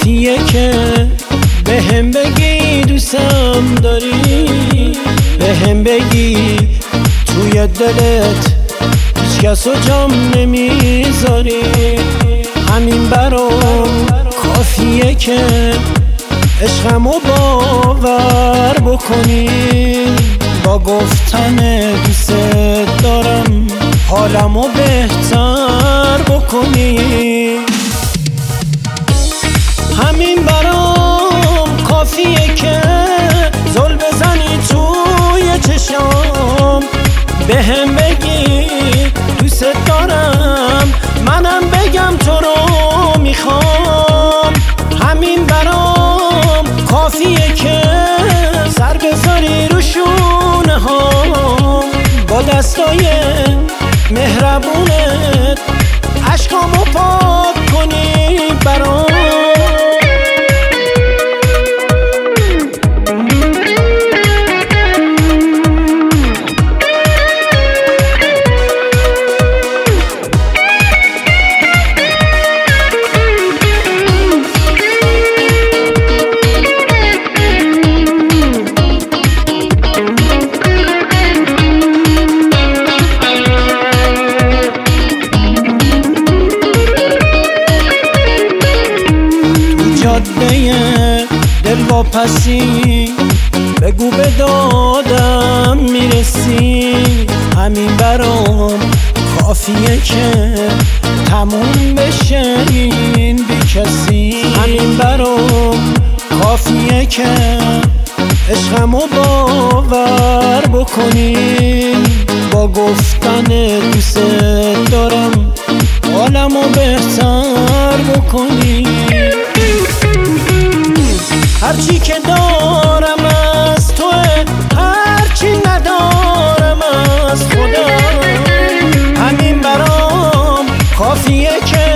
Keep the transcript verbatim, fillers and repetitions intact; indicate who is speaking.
Speaker 1: کافیه که به هم بگی دوستم داری، به هم بگی توی دلت هیچ کس رو جام نمیذاری. همین برام کافیه که عشقمو باور بکنی، با گفتن دوست دارم حالمو بهتر بکنی. همین برام کافیه که زل بزنی توی چشام، به هم بگی دوست دارم، منم بگم تو رو میخوام. همین برام کافیه که سر بذاری رو شونه هام، با دستای مهربونت عشقامو پاک کنی برام. جاده دلواپسی بگو به دادم میرسی. همین برام کافیه که تموم بشه این بی کسی. همین برام کافیه که عشقمو باور بکنی، با گفتن دوست دارم حالمو بهتر بکنی. هرچی که دارم از توه، هرچی ندارم از خدا. همین برام کافیه که